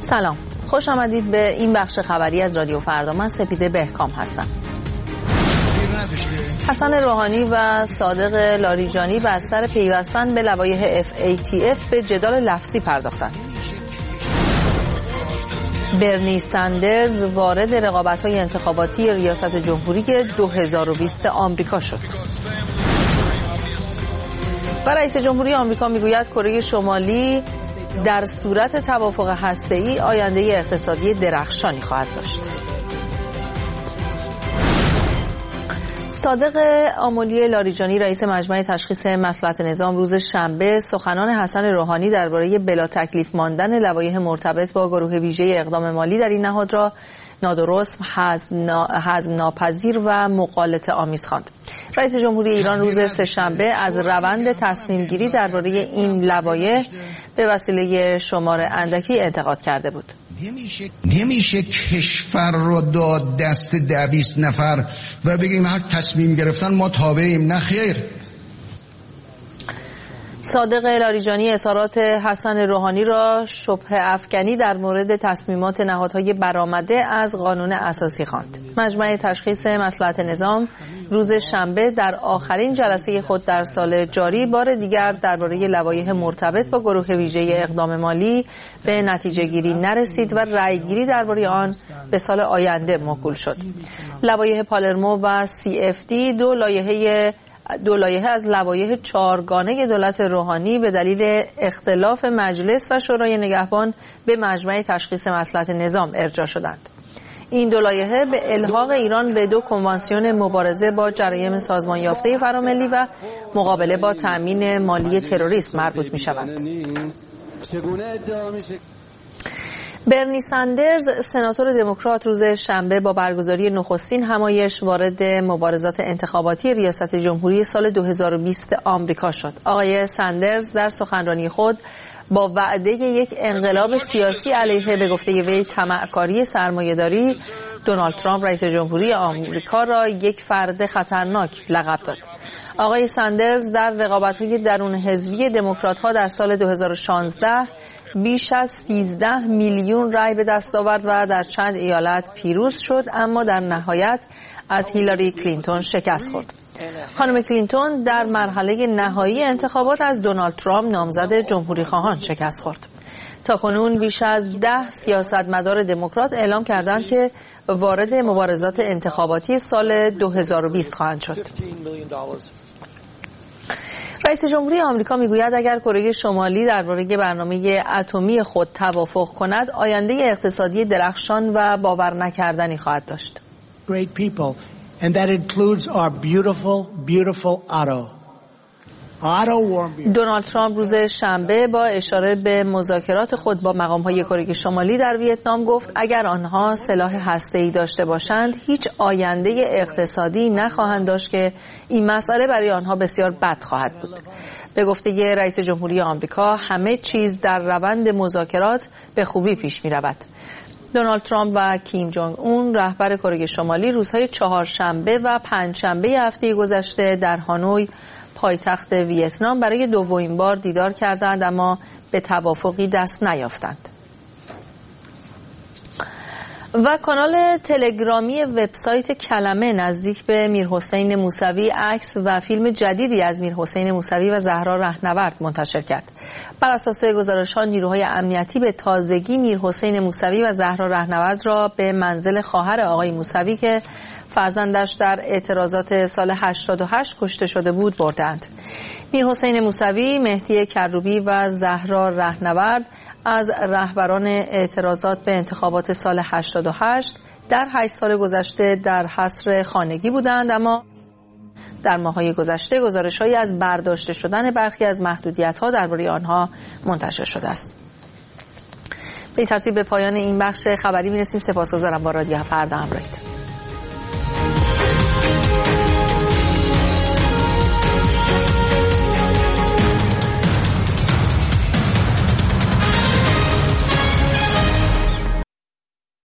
سلام، خوش آمدید به این بخش خبری از رادیو فردا. من سپیده بهکام هستم. حسن روحانی و صادق لاریجانی بر سر پیوستن به لوایح FATF به جدال لفظی پرداختند. برنی ساندرز وارد رقابت‌های انتخاباتی ریاست جمهوری 2020 آمریکا شد. و رئیس جمهوری آمریکا میگوید کره شمالی در صورت توافق هسته‌ای آینده اقتصادی درخشانی خواهد داشت. صادق آملی لاریجانی رئیس مجمع تشخیص مصلحت نظام روز شنبه سخنان حسن روحانی درباره بلا تکلیف ماندن لوایح مرتبط با گروه ویژه اقدام مالی در این نهاد را نادرست، هضم ناپذیر و مغالطه آمیز خواند. رئیس جمهوری ایران روز سه‌شنبه از روند تصمیم گیری درباره این لوایح به وسیله شمار اندکی انتقاد کرده بود. نمیشه کشور رو داد دست 20 نفر و بگیم هر تصمیم گرفتن ما تابعیم. نه خیر. صادق لاریجانی اظهارات حسن روحانی را شبهه افکنی در مورد تصمیمات نهادهای برآمده از قانون اساسی خواند. مجمع تشخیص مصلحت نظام روز شنبه در آخرین جلسه خود در سال جاری بار دیگر درباره لوایح مرتبط با گروه ویژه اقدام مالی به نتیجه گیری نرسید و رأی گیری درباره آن به سال آینده موکول شد. لوایح پالرمو و CFD دو لایحه از لوایح 4گانه دولت روحانی به دلیل اختلاف مجلس و شورای نگهبان به مجمع تشخیص مصلحت نظام ارجاع شدند. این دو لایحه به الحاق ایران به 2 کنوانسیون مبارزه با جرایم سازمان یافته فراملی و مقابله با تأمین مالی تروریسم مربوط می‌شوند. برنی ساندرز سناتور دموکرات روز شنبه با برگزاری نخستین همایش وارد مبارزات انتخاباتی ریاست جمهوری سال 2020 آمریکا شد. آقای ساندرز در سخنرانی خود با وعده یک انقلاب سیاسی علیه به گفته وی طمعکاری سرمایه‌داری دونالد ترامپ رئیس جمهوری آمریکا را یک فرد خطرناک لقب داد. آقای ساندرز در رقابت‌های درون حزبی دموکرات‌ها در سال 2016 بیش از 13 میلیون رای به دست آورد و در چند ایالت پیروز شد، اما در نهایت از هیلاری کلینتون شکست خورد. خانم کلینتون در مرحله نهایی انتخابات از دونالد ترامپ نامزد جمهوری خواهان شکست خورد. تاکنون بیش از 10 سیاستمدار دموکرات اعلام کردند که وارد مبارزات انتخاباتی سال 2020 خواهند شد. رئیس جمهوری آمریکا میگوید اگر کره شمالی درباره برنامه اتمی خود توافق کند، آینده اقتصادی درخشان و باور نکردنی خواهد داشت. Great people, and that includes our beautiful Otto. دونالد ترامپ روز شنبه با اشاره به مذاکرات خود با مقام‌های کره شمالی در ویتنام گفت اگر آنها سلاح هسته‌ای داشته باشند هیچ آینده اقتصادی نخواهند داشت که این مسئله برای آنها بسیار بد خواهد بود. به گفته رئیس جمهوری آمریکا همه چیز در روند مذاکرات به خوبی پیش می‌رود. دونالد ترامپ و کیم جونگ اون رهبر کره شمالی روزهای چهارشنبه و پنجشنبه هفته گذشته در هانوی پایتخت ویتنام برای دومین بار دیدار کردند، اما به توافقی دست نیافتند. و کانال تلگرامی وبسایت کلمه نزدیک به میرحسین موسوی عکس و فیلم جدیدی از میرحسین موسوی و زهرا رهنورد منتشر کرد. بر اساس گزارش‌ها نیروهای امنیتی به تازگی میرحسین موسوی و زهرا رهنورد را به منزل خواهر آقای موسوی که فرزندش در اعتراضات سال 88 کشته شده بود بردند. میرحسین موسوی، مهدی کروبی و زهرا رهنورد از رهبران اعتراضات به انتخابات سال 88 در 8 سال گذشته در حصر خانگی بودند، اما در ماه‌های گذشته گزارش‌هایی از برداشته شدن برخی از محدودیت‌ها درباره آنها منتشر شده است. به این ترتیب به پایان این بخش خبری می‌رسیم. سپاسگزارم با رادیو فردا همراهید.